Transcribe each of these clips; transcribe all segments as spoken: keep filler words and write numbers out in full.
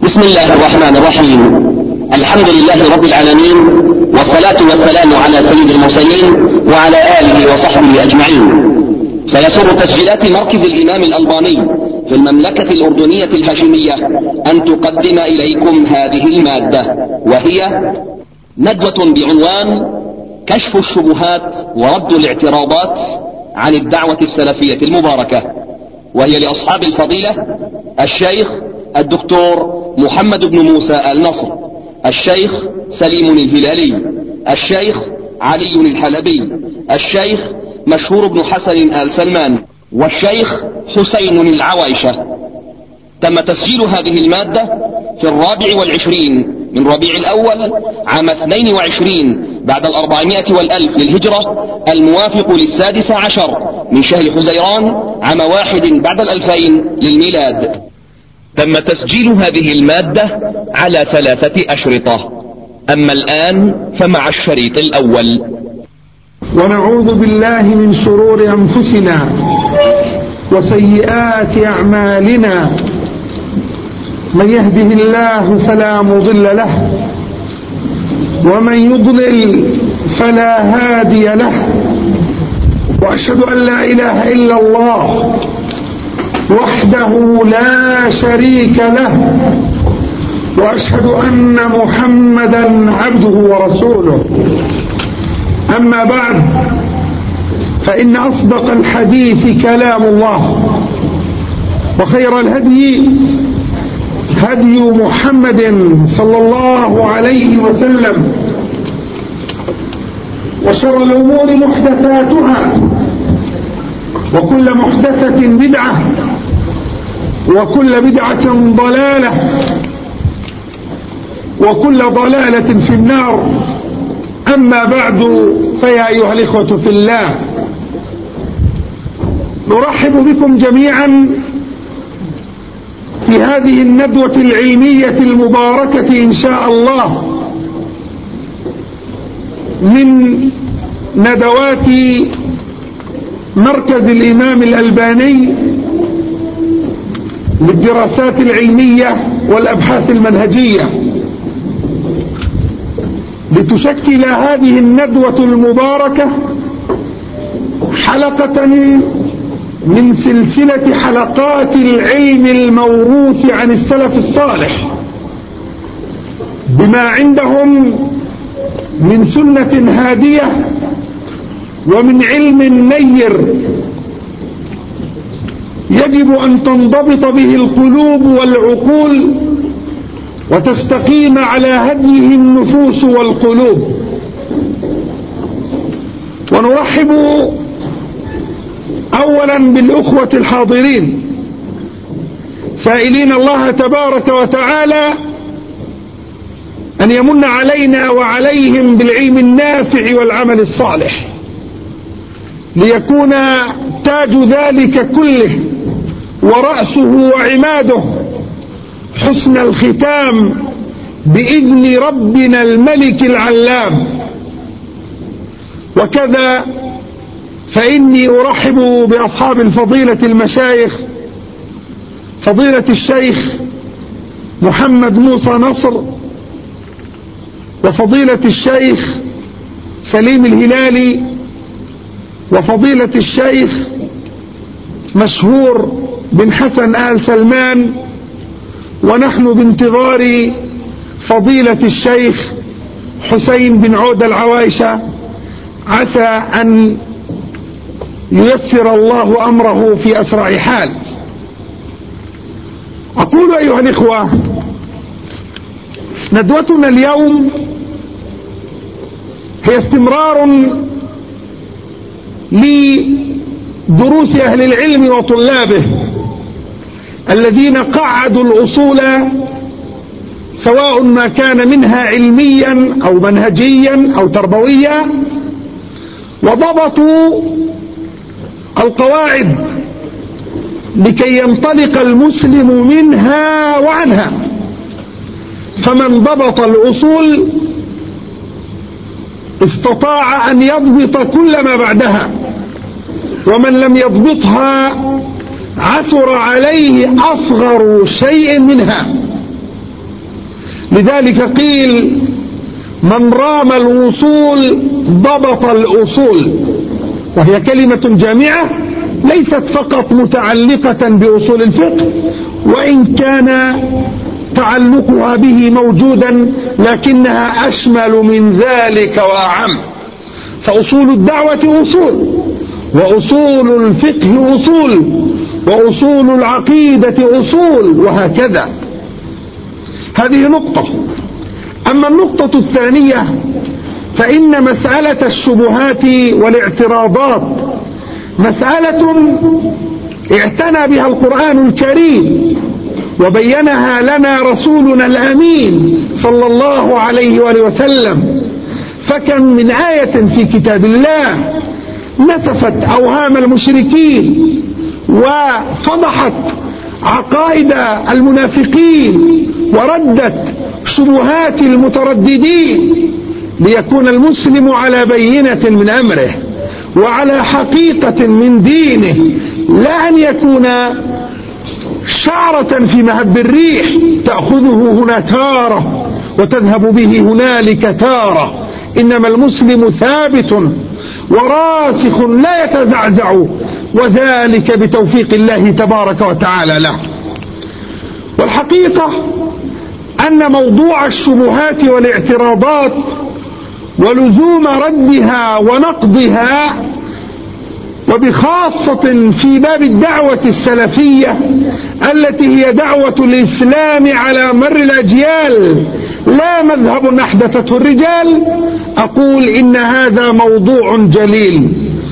بسم الله الرحمن الرحيم. الحمد لله رب العالمين، والصلاة والسلام على سيد المرسلين وعلى آله وصحبه أجمعين. فيسر تسجيلات مركز الإمام الألباني في المملكة الأردنية الهاشمية أن تقدم إليكم هذه المادة، وهي ندوة بعنوان كشف الشبهات ورد الاعتراضات عن الدعوة السلفية المباركة، وهي لأصحاب الفضيلة الشيخ الدكتور محمد بن موسى النصر، الشيخ سليم الهلالي، الشيخ علي الحلبي، الشيخ مشهور بن حسن آل سلمان، والشيخ حسين العوايشة. تم تسجيل هذه المادة في الرابع والعشرين من ربيع الأول عام اثنين وعشرين بعد الأربعمائة والألف للهجرة، الموافق للسادس عشر من شهر حزيران عام واحد بعد الألفين للميلاد. تم تسجيل هذه المادة على ثلاثة أشرطة، أما الآن فمع الشريط الأول. ونعوذ بالله من شرور أنفسنا وسيئات أعمالنا، من يهده الله فلا مضل له، ومن يضلل فلا هادي له، وأشهد أن لا إله إلا الله وحده لا شريك له، وأشهد أن محمدا عبده ورسوله. أما بعد، فإن أصدق الحديث كلام الله، وخير الهدي هدي محمد صلى الله عليه وسلم، وشر الأمور محدثاتها، وكل محدثة بدعة، وكل بدعة ضلالة، وكل ضلالة في النار. أما بعد، فيا أيها الإخوة في الله، نرحب بكم جميعا في هذه الندوة العلمية المباركة إن شاء الله، من ندوات مركز الإمام الألباني للدراسات العلمية والأبحاث المنهجية، لتشكل هذه الندوة المباركة حلقة من سلسلة حلقات العلم الموروث عن السلف الصالح، بما عندهم من سنة هادية ومن علم نير يجب أن تنضبط به القلوب والعقول، وتستقيم على هديه النفوس والقلوب. ونرحب أولا بالأخوة الحاضرين، سائلين الله تبارك وتعالى أن يمن علينا وعليهم بالعلم النافع والعمل الصالح، ليكون تاج ذلك كله ورأسه وعماده حسن الختام بإذن ربنا الملك العلام. وكذا فإني أرحب بأصحاب الفضيلة المشايخ، فضيلة الشيخ محمد موسى نصر، وفضيلة الشيخ سليم الهلالي، وفضيلة الشيخ مشهور بن حسن آل سلمان، ونحن بانتظار فضيلة الشيخ حسين بن عود العوايشة، عسى أن ييسر الله أمره في أسرع حال. أقول أيها الإخوة، ندوتنا اليوم هي استمرار لدروس أهل العلم وطلابه الذين قعدوا الأصول، سواء ما كان منها علميا أو منهجيا أو تربويا، وضبطوا القواعد لكي ينطلق المسلم منها وعنها. فمن ضبط الأصول استطاع أن يضبط كل ما بعدها، ومن لم يضبطها عثر عليه أصغر شيء منها. لذلك قيل من رام الوصول ضبط الأصول، وهي كلمة جامعة ليست فقط متعلقة بأصول الفقه، وإن كان تعلقها به موجودا لكنها أشمل من ذلك وأعم. فأصول الدعوة أصول، وأصول الفقه أصول، وأصول العقيدة أصول، وهكذا. هذه نقطة. أما النقطة الثانية فإن مسألة الشبهات والاعتراضات مسألة اعتنى بها القرآن الكريم وبينها لنا رسولنا الأمين صلى الله عليه وآله وسلم. فكم من آية في كتاب الله نتفت أوهام المشركين وفضحت عقائد المنافقين وردت شبهات المترددين، ليكون المسلم على بينة من أمره وعلى حقيقة من دينه، لا أن يكون شعرة في مهب الريح تأخذه هنا تارة وتذهب به هنالك تارة. إنما المسلم ثابت وراسخ لا يتزعزع، وذلك بتوفيق الله تبارك وتعالى له. والحقيقة أن موضوع الشبهات والاعتراضات ولزوم ردها ونقضها، وبخاصة في باب الدعوة السلفية التي هي دعوة الإسلام على مر الأجيال لا مذهب أحدثته الرجال، أقول إن هذا موضوع جليل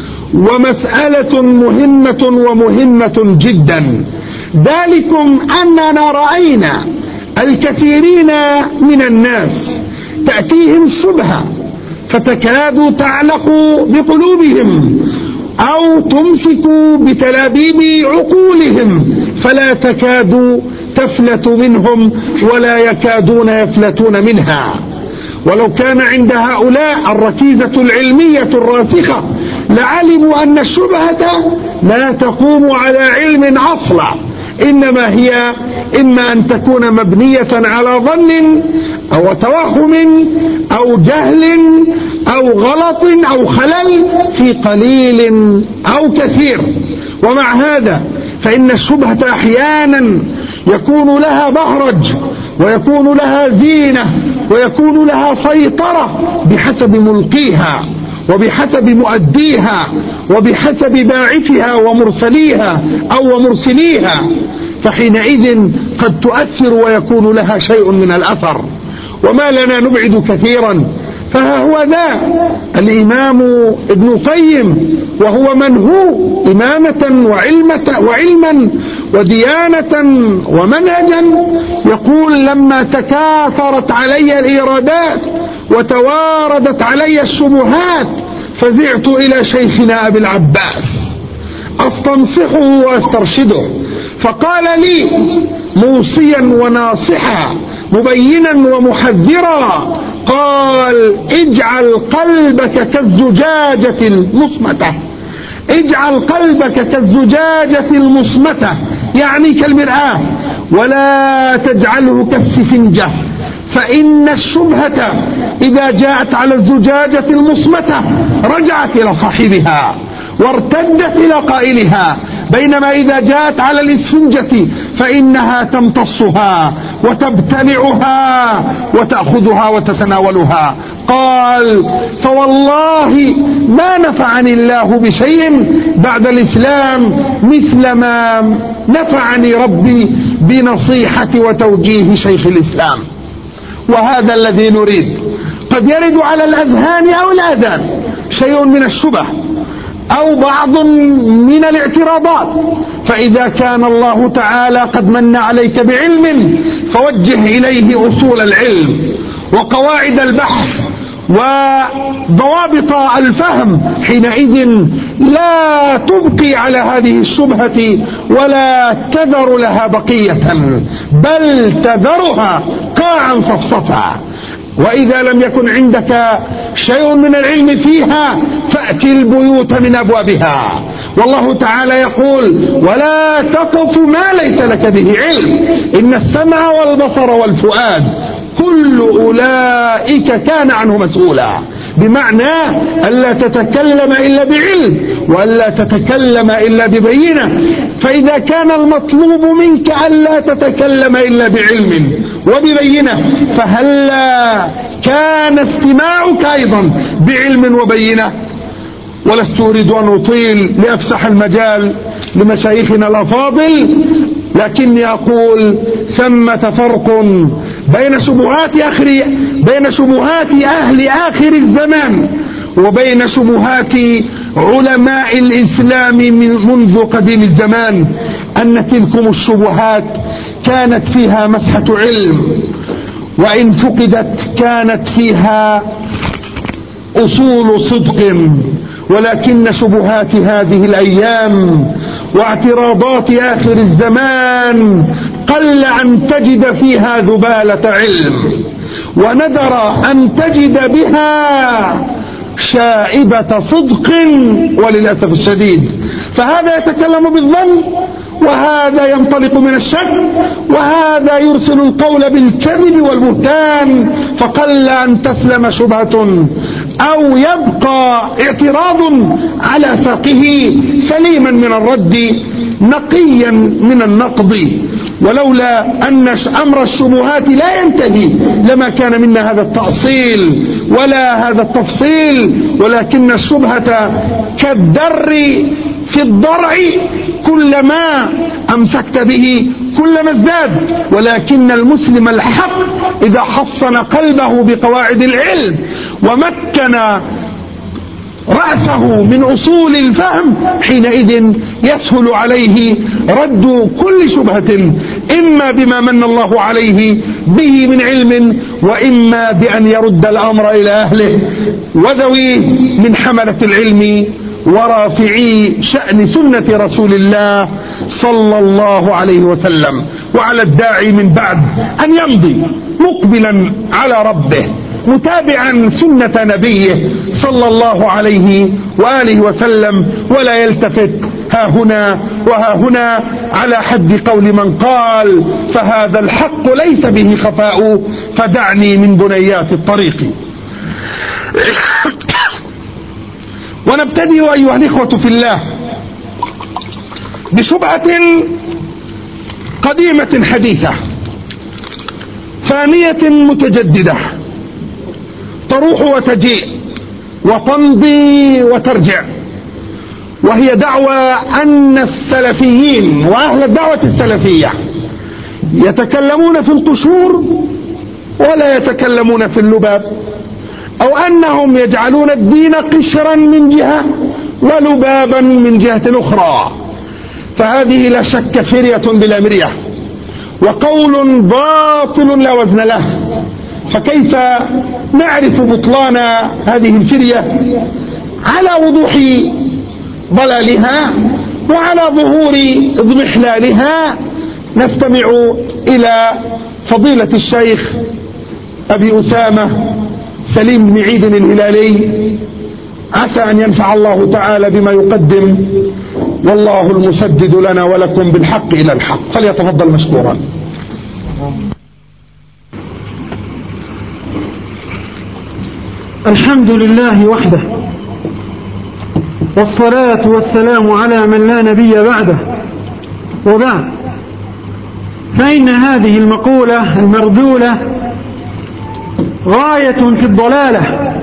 ومسألة مهمة ومهمة جدا. ذلكم أننا رأينا الكثيرين من الناس تأتيهم شبهة فتكاد تعلق بقلوبهم أو تمسك بتلابيب عقولهم فلا تكاد تفلت منهم ولا يكادون يفلتون منها. ولو كان عند هؤلاء الركيزة العلمية الراسخة لعلموا أن الشبهة لا تقوم على علم أصلا، إنما هي إما أن تكون مبنية على ظن أو توهم أو جهل أو غلط أو خلل في قليل أو كثير. ومع هذا فإن الشبهة أحيانا يكون لها بهرج ويكون لها زينة ويكون لها سيطرة بحسب ملقيها وبحسب مؤديها وبحسب باعثها ومرسليها أو ومرسليها، فحينئذ قد تؤثر ويكون لها شيء من الأثر. وما لنا نبعد كثيرا، فها هو ذا الإمام ابن القيم وهو من هو إمامة وعلمة وعلما وديانة ومنهجا يقول لما تكاثرت علي الإيرادات وتواردت علي الشبهات فزعت إلى شيخنا أبي العباس أستنصحه وأسترشده، فقال لي موصيا وناصحا مبينا ومحذرا، قال اجعل قلبك كالزجاجة المصمتة، اجعل قلبك كالزجاجة المصمتة يعني كالمرآة، ولا تجعله كالسفنجة، فإن الشبهة إذا جاءت على الزجاجة المصمتة رجعت إلى صاحبها وارتدت إلى قائلها، بينما إذا جاءت على الإسفنجة فإنها تمتصها وتبتلعها وتأخذها وتتناولها. قال فوالله ما نفعني الله بشيء بعد الإسلام مثل ما نفعني ربي بنصيحة وتوجيه شيخ الإسلام. وهذا الذي نريد. قد يرد على الأذهان أو الآذان شيء من الشبه أو بعض من الاعتراضات، فإذا كان الله تعالى قد من عليك بعلم فوجه إليه أصول العلم وقواعد البحث وضوابط الفهم، حينئذ لا تبقي على هذه الشبهة ولا تذر لها بقية، بل تذرها قاعا صفصفا. وإذا لم يكن عندك شيء من العلم فيها فأتي البيوت من أبوابها. والله تعالى يقول ولا تقف ما ليس لك به علم إن السمع والبصر والفؤاد كل أولئك كان عنه مسؤولا، بمعنى ألا تتكلم إلا بعلم وألا تتكلم إلا ببينة. فإذا كان المطلوب منك ألا تتكلم إلا بعلم وببينة، فهلا كان استماعك أيضا بعلم وبينة؟ ولست أريد أن أطيل لأفسح المجال لمشايخنا الأفاضل، لكني أقول ثمة فرق بين شبهات آخر بين شبهات أهل آخر الزمان وبين شبهات علماء الإسلام من منذ قديم الزمان، أن تلكم الشبهات كانت فيها مسحة علم، وإن فقدت كانت فيها أصول صدق. ولكن شبهات هذه الأيام واعتراضات آخر الزمان قل أن تجد فيها ذبالة علم، ونذر أن تجد بها شائبة صدق وللأسف الشديد. فهذا يتكلم بالظن، وهذا ينطلق من الشك، وهذا يرسل القول بالكذب والبهتان، فقل أن تسلم شبهة أو يبقى اعتراض على ساقه سليما من الرد نقيا من النقض. ولولا أن أمر الشبهات لا ينتهي لما كان منا هذا التأصيل ولا هذا التفصيل، ولكن الشبهة كالدر في الضرع، كلما أمسكت به كلما ازداد. ولكن المسلم الحق إذا حصن قلبه بقواعد العلم ومكن رأسه من أصول الفهم، حينئذ يسهل عليه رد كل شبهة، إما بما من الله عليه به من علم، وإما بأن يرد الأمر إلى أهله وذويه من حملة العلم ورافعي شأن سنة رسول الله صلى الله عليه وسلم. وعلى الداعي من بعد أن يمضي مقبلا على ربه متابعا سنة نبيه صلى الله عليه وآله وسلم، ولا يلتفت ها هنا وها هنا، على حد قول من قال: فهذا الحق ليس به خفاء فدعني من بنيات الطريق. ونبتدئ أيها الإخوة في الله بشبهة قديمة حديثة ثانية متجددة، تروح وتجيء وتمضي وترجع، وهي دعوى أن السلفيين وأهل الدعوة السلفية يتكلمون في القشور ولا يتكلمون في اللباب، أو أنهم يجعلون الدين قشرا من جهة ولبابا من جهة أخرى. فهذه لا شك فرية بلا مرية، وقول باطل لا وزن له. فكيف نعرف بطلان هذه الفرية؟ على وضوح ضلالها وعلى ظهور اضمحلالها نستمع إلى فضيلة الشيخ أبي أسامة سليم بن عيد الهلالي، عسى أن ينفع الله تعالى بما يقدم، والله المسدد لنا ولكم بالحق إلى الحق. فليتفضل مشكورا. الحمد لله وحده، والصلاة والسلام على من لا نبي بعده، وبعد، فإن هذه المقولة المردولة غاية في الضلالة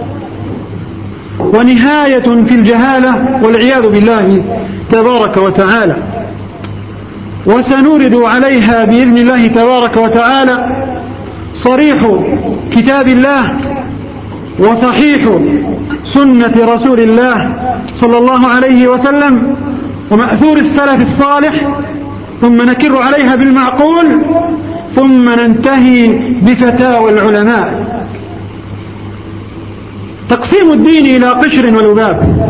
ونهاية في الجهالة والعياذ بالله تبارك وتعالى. وسنورد عليها بإذن الله تبارك وتعالى صريح كتاب الله وصحيح سنة رسول الله صلى الله عليه وسلم ومأثور السلف الصالح، ثم نكر عليها بالمعقول، ثم ننتهي بفتاوى العلماء. تقسيم الدين إلى قشر ولباب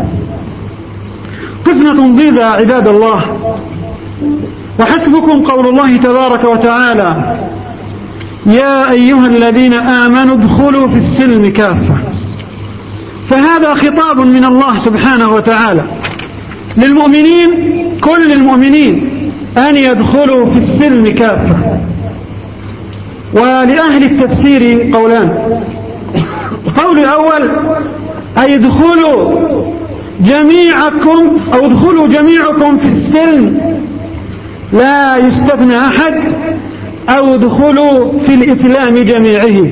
قسمة ضيزى عباد الله، وحسبكم قول الله تبارك وتعالى: يا أيها الذين آمنوا ادخلوا في السلم كافة. فهذا خطاب من الله سبحانه وتعالى للمؤمنين، كل المؤمنين، أن يدخلوا في السلم كافة. ولأهل التفسير قولان. القول الأول: أي ادخلوا جميعكم أو ادخلوا جميعكم في السلم لا يستثنى أحد، أو ادخلوا في الإسلام جميعه.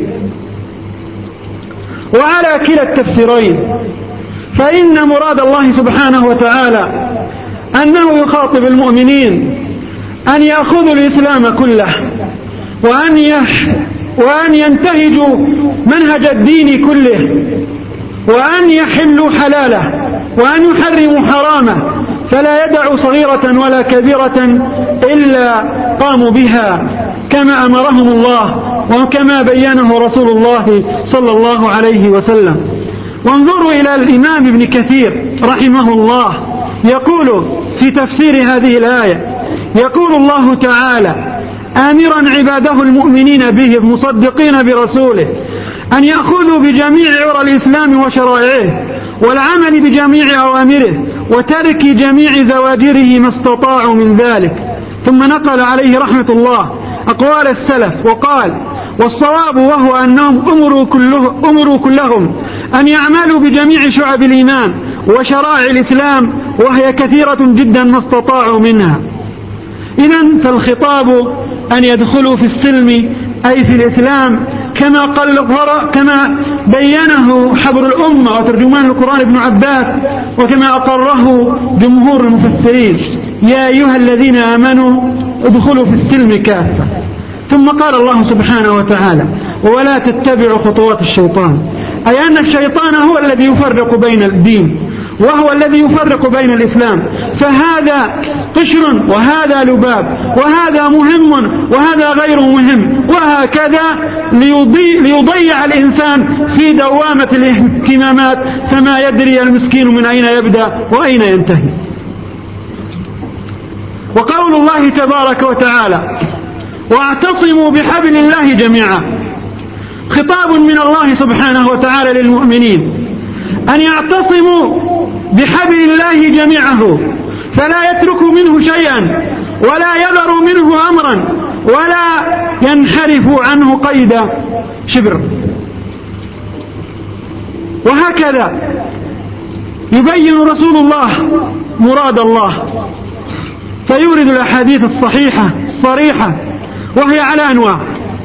وعلى كلا التفسيرين، فإن مراد الله سبحانه وتعالى أنه يخاطب المؤمنين أن يأخذوا الإسلام كله، وأن يح وأن ينتهجوا منهج الدين كله، وأن يحلوا حلاله، وأن يحرموا حرامه، فلا يدعوا صغيرة ولا كبيرة إلا قاموا بها كما أمرهم الله وكما بينه رسول الله صلى الله عليه وسلم. وانظروا إلى الإمام ابن كثير رحمه الله يقول في تفسير هذه الآية: يقول الله تعالى آمرا عباده المؤمنين به مصدقين برسوله أن يأخذوا بجميع عرى الإسلام وشرائعه، والعمل بجميع أوامره، وترك جميع زواجره ما استطاعوا من ذلك. ثم نقل عليه رحمة الله أقوال السلف وقال: والصواب وهو أنهم أمروا, كله أمروا كلهم أن يعملوا بجميع شعب الإيمان وشرائع الإسلام، وهي كثيرة جدا ما استطاعوا منها. إذن فالخطاب أن يدخلوا في السلم أي في الإسلام، كما قال كما بينه حبر الأمة وترجمان القرآن ابن عباس، وكما أقره جمهور المفسرين: يا أيها الذين آمنوا ادخلوا في السلم كافة. ثم قال الله سبحانه وتعالى: ولا تتبعوا خطوات الشيطان، أي أن الشيطان هو الذي يفرق بين الدين، وهو الذي يفرق بين الإسلام، فهذا قشر وهذا لباب، وهذا مهم وهذا غير مهم، وهكذا ليضيع, ليضيع الإنسان في دوامة الاهتمامات، فما يدري المسكين من أين يبدأ وأين ينتهي. وقول الله تبارك وتعالى: واعتصموا بحبل الله جميعا، خطاب من الله سبحانه وتعالى للمؤمنين أن يعتصموا بحبل الله جميعه، فلا يتركوا منه شيئا، ولا يذروا منه أمرا، ولا ينحرفوا عنه قيد شبر. وهكذا يبين رسول الله مراد الله، فيورد الأحاديث الصحيحة الصريحة، وهي على أنواع.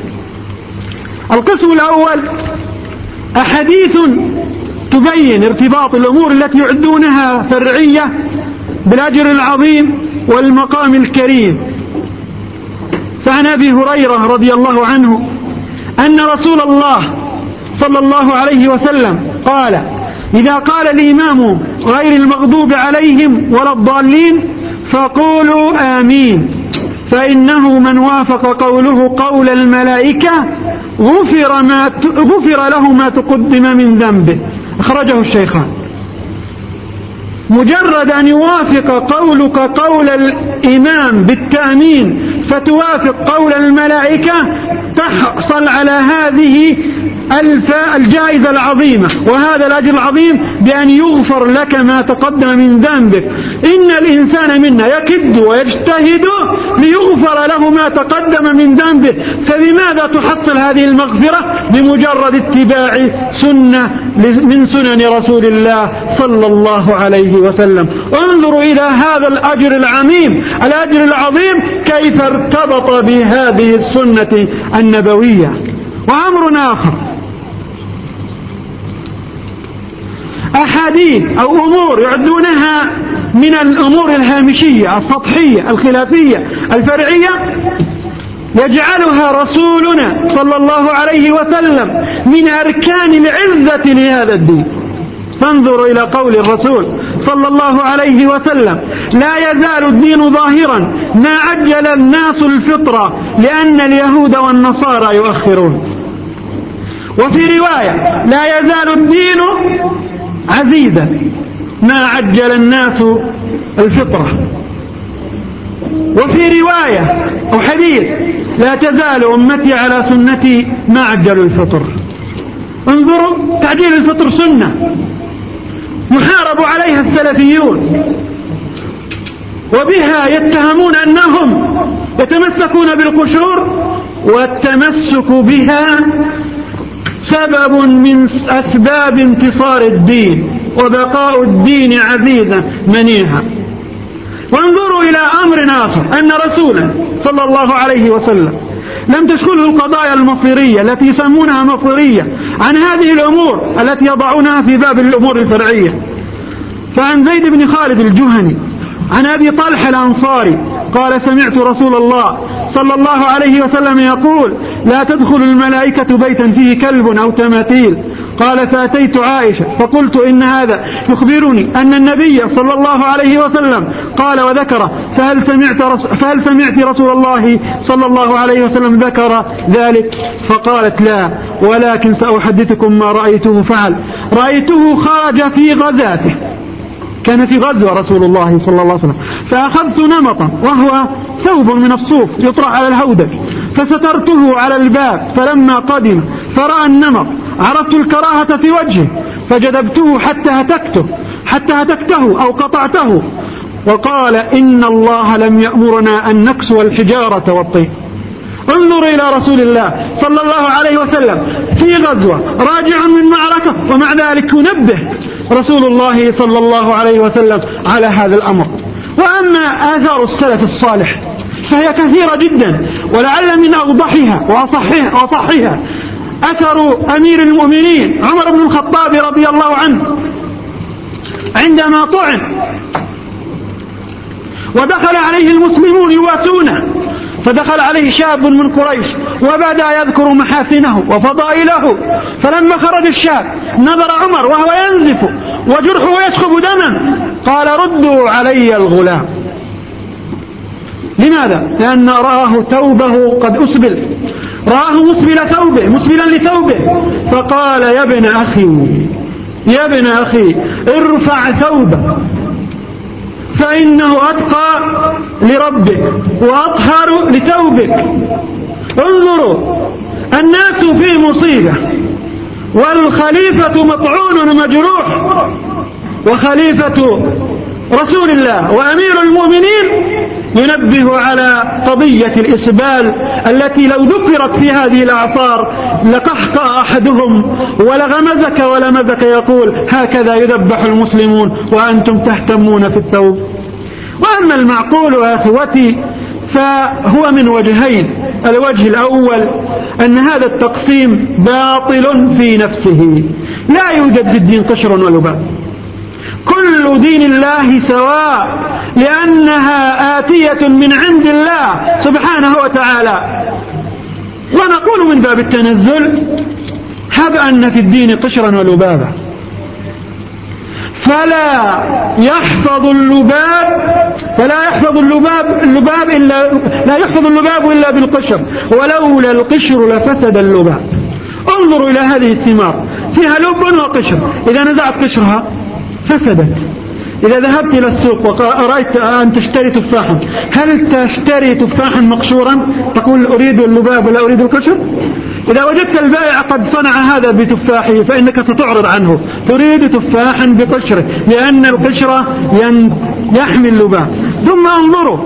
القسم الأول: أحاديث تبين ارتباط الأمور التي يعدونها فرعية بالأجر العظيم والمقام الكريم. فعن أبي هريرة رضي الله عنه أن رسول الله صلى الله عليه وسلم قال: إذا قال الإمام غير المغضوب عليهم ولا الضالين فقولوا آمين، فإنه من وافق قوله قول الملائكة غفر, ما غفر له ما تقدم من ذنبه. أخرجه الشيخان. مجرد أن يوافق قولك قول الإمام بالتأمين فتوافق قول الملائكة، تحصل على هذه الجائزة العظيمة وهذا الأجر العظيم بأن يغفر لك ما تقدم من ذنبك. إن الإنسان منا يكد ويجتهد ليغفر له ما تقدم من ذنبه، فبماذا تحصل هذه المغفرة؟ بمجرد اتباع سنة من سنن رسول الله صلى الله عليه وسلم. انظروا إلى هذا الأجر العميم الأجر العظيم كيف ارتبط بهذه السنة النبوية. وأمر آخر: أحاديث أو أمور يعدونها من الأمور الهامشية السطحية الخلافية الفرعية يجعلها رسولنا صلى الله عليه وسلم من أركان العزة لهذا الدين. فانظروا إلى قول الرسول صلى الله عليه وسلم: لا يزال الدين ظاهرا ما عجل الناس الفطرة لأن اليهود والنصارى يؤخرون. وفي رواية: لا يزال الدين عزيزا ما عجل الناس الفطرة. وفي رواية أو حديث: لا تزال أمتي على سنتي ما عجلوا الفطر. انظروا، تعجيل الفطر سنة محارب عليها السلفيون، وبها يتهمون أنهم يتمسكون بالقشور والتمسك بها سبب من أسباب انتصار الدين وبقاء الدين عزيزا منيعا. وانظروا إلى أمر آخر، أن رسولا صلى الله عليه وسلم لم تشغله القضايا المصيرية التي يسمونها مصيرية عن هذه الأمور التي يضعونها في باب الأمور الفرعية. فعن زيد بن خالد الجهني عن أبي طلحة الأنصاري قال: سمعت رسول الله صلى الله عليه وسلم يقول: لا تدخل الملائكة بيتا فيه كلب أو تماثيل. قال: فأتيت عائشة فقلت: إن هذا يخبرني أن النبي صلى الله عليه وسلم قال وذكر، فهل سمعت, رس... فهل سمعت رسول الله صلى الله عليه وسلم ذكر ذلك؟ فقالت: لا، ولكن سأحدثكم ما رأيته فعل. رأيته خرج في غزاته، كان في غزوة رسول الله صلى الله عليه وسلم، فأخذت نمطا وهو ثوب من الصوف يطرح على الهودج، فسترته على الباب، فلما قدم فرأى النمط عرفت الكراهة في وجهه، فجذبته حتى هتكته حتى هتكته أو قطعته، وقال: إن الله لم يأمرنا أن نكسو الحجارة والطين. انظر إلى رسول الله صلى الله عليه وسلم في غزوة راجع من معركة، ومع ذلك ينبه رسول الله صلى الله عليه وسلم على هذا الأمر. وأما آثار السلف الصالح فهي كثيرة جدا، ولعل من أوضحها وأصحها, وأصحها أثر أمير المؤمنين عمر بن الخطاب رضي الله عنه عندما طعن ودخل عليه المسلمون يواسونه، فدخل عليه شاب من قريش وبدأ يذكر محاسنه وفضائله، فلما خرج الشاب نظر عمر وهو ينزف وجرحه يسكب دما، قال: ردوا علي الغلام. لماذا؟ لأن رآه ثوبه قد أسبل، رآه مسبل ثوبه مسبلا لثوبه، فقال: يا ابن أخي يا ابن أخي ارفع ثوبه، فإنه أتقى لربك وأطهر لثوبك. انظروا، الناس في مصيبة، والخليفة مطعون مجروح، وخليفة رسول الله وأمير المؤمنين ينبه على قضية الإسبال التي لو ذكرت في هذه الأعصار لقحط أحدهم ولغمزك ولمزك، يقول: هكذا يذبح المسلمون وأنتم تهتمون في الثوب. وأما المعقول يا أخوتي فهو من وجهين. الوجه الأول أن هذا التقسيم باطل في نفسه، لا يوجد في الدين قشر ولباب، كل دين الله سواء، لأنها آتية من عند الله سبحانه وتعالى. ونقول من باب التنزل: هب أن في الدين قشرا ولبابا، فلا يحفظ اللباب فلا يحفظ اللباب اللباب إلا لا يحفظ اللباب إلا بالقشر، ولولا القشر لفسد اللباب. انظروا إلى هذه الثمار، فيها لب وقشر، إذا نزعت قشرها فسدت. إذا ذهبت إلى السوق وأرأيت أن تشتري تفاحا، هل تشتري تفاحا مقشورا تقول أريد اللباب ولا أريد القشر؟ إذا وجدت البائع قد صنع هذا بتفاحه فإنك ستعرض عنه، تريد تفاحا بقشره، لأن القشر يحمي اللباب. ثم انظروا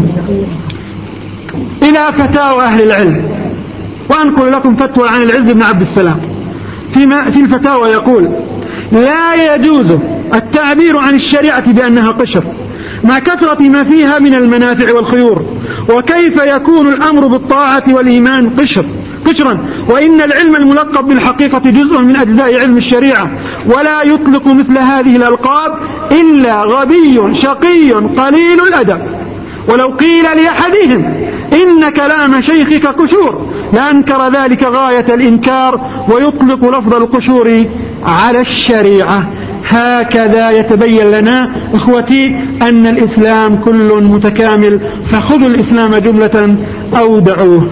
إلى فتاوى أهل العلم، وأنقل لكم فتوى عن العز بن عبد السلام في الفتاوى، يقول: لا يجوز التعبير عن الشريعة بأنها قشر مع كثرة ما فيها من المنافع والخيور، وكيف يكون الأمر بالطاعة والإيمان قشر قشرا، وإن العلم الملقب بالحقيقة جزء من أجزاء علم الشريعة، ولا يطلق مثل هذه الألقاب إلا غبي شقي قليل الأدب. ولو قيل لأحدهم إن كلام شيخك قشور لأنكر ذلك غاية الإنكار، ويطلق لفظ القشور على الشريعة. هكذا يتبين لنا إخوتي أن الإسلام كل متكامل، فخذوا الإسلام جملة أو دعوه.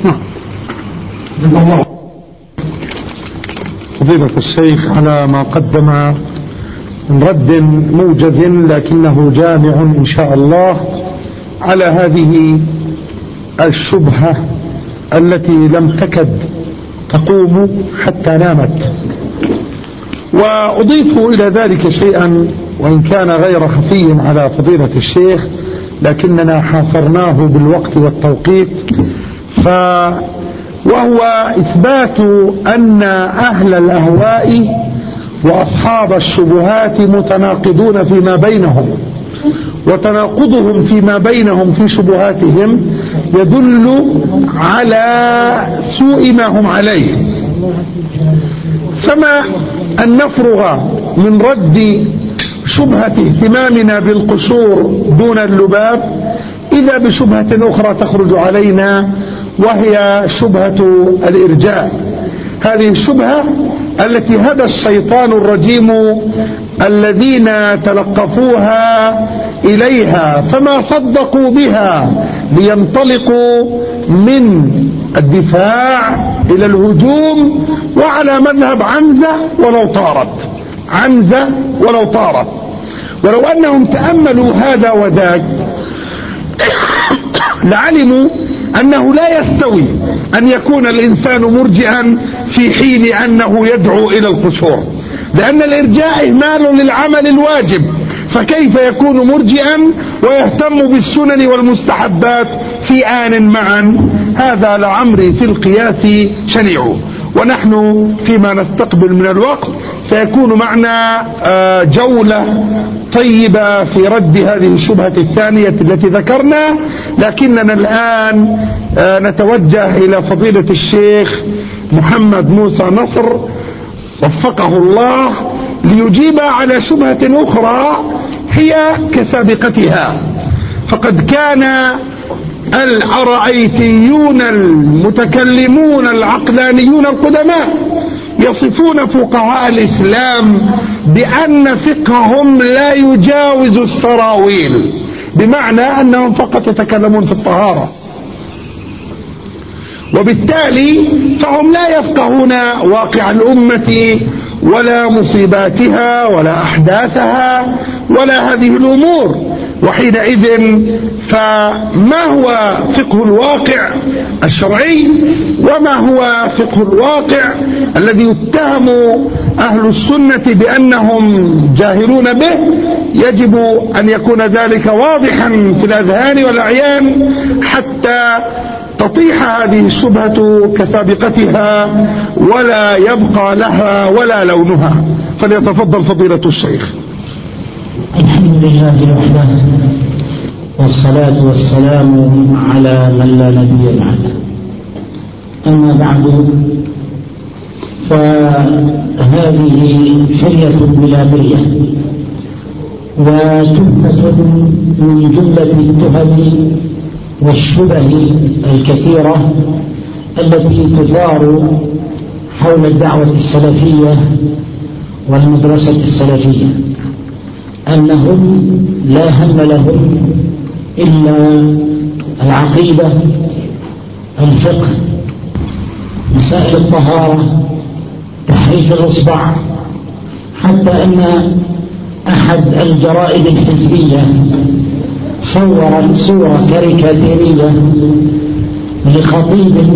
فضيلة الشيخ على ما قدم من رد موجز لكنه جامع إن شاء الله على هذه الشبهة التي لم تكد تقوم حتى نامت. وأضيف إلى ذلك شيئا وإن كان غير خفي على فضيلة الشيخ، لكننا حاصرناه بالوقت والتوقيت، ف وهو إثبات أن أهل الأهواء وأصحاب الشبهات متناقضون فيما بينهم، وتناقضهم فيما بينهم في شبهاتهم يدل على سوء ما هم عليه. فما أن نفرغ من رد شبهة اهتمامنا بالقشور دون اللباب إذا بشبهة أخرى تخرج علينا، وهي شبهة الإرجاء. هذه الشبهة التي هدى الشيطان الرجيم الذين تلقفوها إليها فما صدقوا بها لينطلقوا من الدفاع إلى الهجوم، وعلى مذهب عنزة ولو طارت، عنزة ولو طارت. ولو أنهم تأملوا هذا وذاك لعلموا أنه لا يستوي أن يكون الإنسان مرجئا في حين أنه يدعو إلى القشور، لأن الإرجاء إهمال للعمل الواجب، فكيف يكون مرجئا ويهتم بالسنن والمستحبات في آن معا؟ هذا لعمري في القياس شنيع. ونحن فيما نستقبل من الوقت سيكون معنا جولة طيبة في رد هذه الشبهة الثانية التي ذكرنا، لكننا الآن نتوجه إلى فضيلة الشيخ محمد موسى نصر وفقه الله ليجيب على شبهة أخرى هي كسابقتها. فقد كان الأرأيتيون المتكلمون العقلانيون القدماء يصفون فقهاء الإسلام بأن فقههم لا يجاوز السراويل، بمعنى أنهم فقط يتكلمون في الطهارة، وبالتالي فهم لا يفقهون واقع الأمة ولا مصيباتها ولا أحداثها ولا هذه الأمور. وحينئذ فما هو فقه الواقع الشرعي وما هو فقه الواقع الذي يتهم أهل السنة بأنهم جاهلون به؟ يجب أن يكون ذلك واضحا في الأذهان والأعيان حتى تطيح هذه الشبهة كسابقتها ولا يبقى لها ولا لونها. فليتفضل فضيلة الشيخ. الحمد لله وحده، والصلاة والسلام على من لا نبي بعده. أما بعد، فهذه فرية بلابية وتهمة من جملة التهم والشبه الكثيرة التي تثار حول الدعوة السلفية والمدرسة السلفية، أنهم لا هم لهم إلا العقيدة، الفقه، مسائل الطهارة، تحريف الإصبع، حتى أن أحد الجرائد الحزبية صورت صورة كاريكاتيرية لخطيب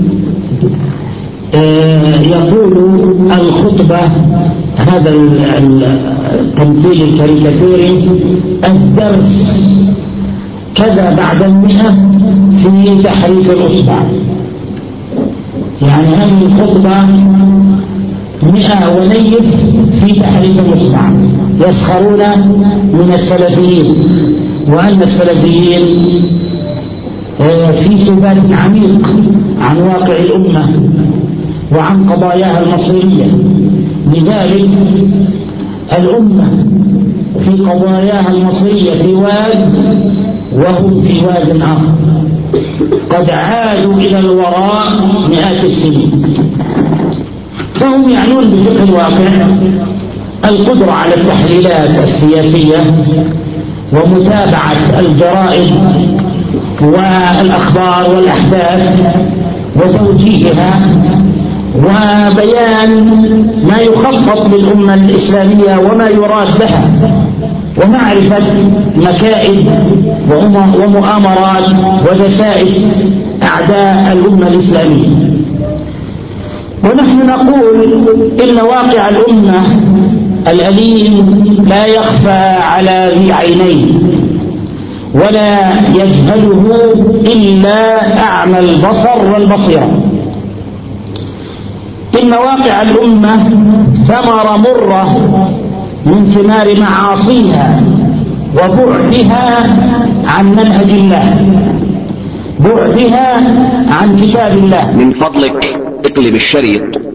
يقول الخطبة، هذا التمثيل الكاريكاتيري، الدرس كذا بعد المئة في تحريف الأصبع. يعني هذه الخطبة مئة ونيف في تحريف الأصبع، يسخرون من السلفيين، وأن السلفيين في سبات عميق عن واقع الأمة وعن قضاياها المصيرية. لذلك الأمة في قضاياها المصيرية في واد وهم في واد آخر، قد عادوا إلى الوراء مئات السنين. فهم يعنون بفقه الواقع القدرة على التحليلات السياسية ومتابعة الجرائد والأخبار والأحداث وتوجيهها وبيان ما يخطط للأمة الإسلامية وما يراد بها، ومعرفة مكائد ومؤامرات ودسائس أعداء الأمة الإسلامية. ونحن نقول إن واقع الأمة الأليم لا يخفى على ذي عينين، ولا يجهله إلا أعمى البصر والبصيرة. إن واقع الأمة ثمرة مرة من ثمار معاصيها وبعدها عن منهج الله، بعدها عن كتاب الله. من فضلك اقلب الشريط.